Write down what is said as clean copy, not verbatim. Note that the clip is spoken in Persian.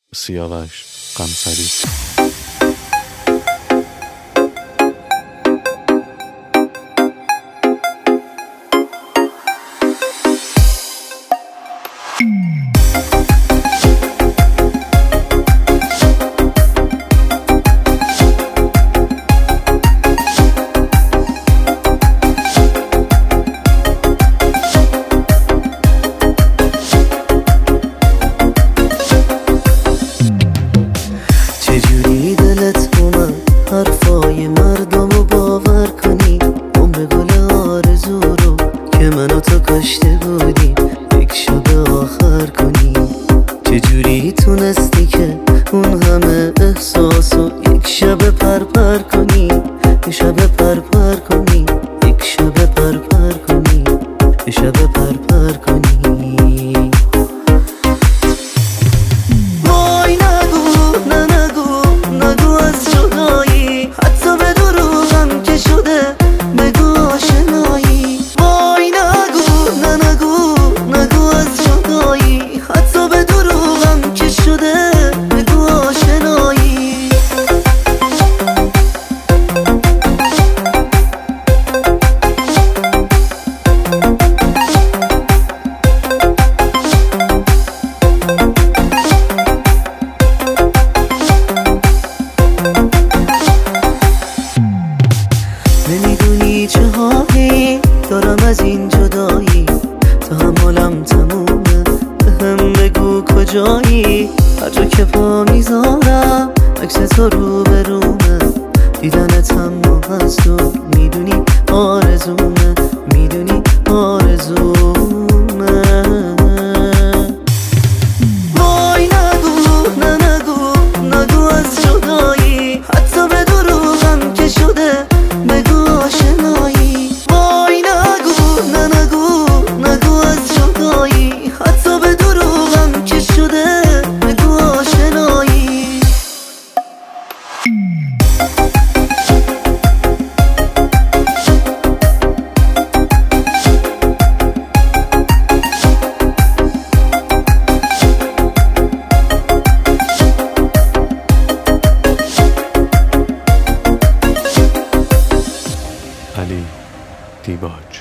سیاوش قمصری. چجوری دلت اومد حرفای مردمو باور کنی، عمر گل آرزو رو که من و تو کاشته بودیم یک شب آخر کنی. چجوری تونستی که اون همه احساسو یک شب پرپر کنی، یک شب پرپر کنی، یک شب پرپر کنی، یک شب پرپر کنی. نمیدونی چه حالی دارم از این جدایی، تحملم تمومه، بهم بگو کجایی. هر جا که پا میذارم عکس تو رو به رومه، دیدنت هم هست و میدونی آرزومه، میدونی آرزومه. وای نگو نه نگو نگو از جدایی، حتی به دروغم که شده بگو آشنایی. وای نگو نه نگو نگو از جدایی، حتی به دروغم که شده بگو آشنایی. علی دیباج.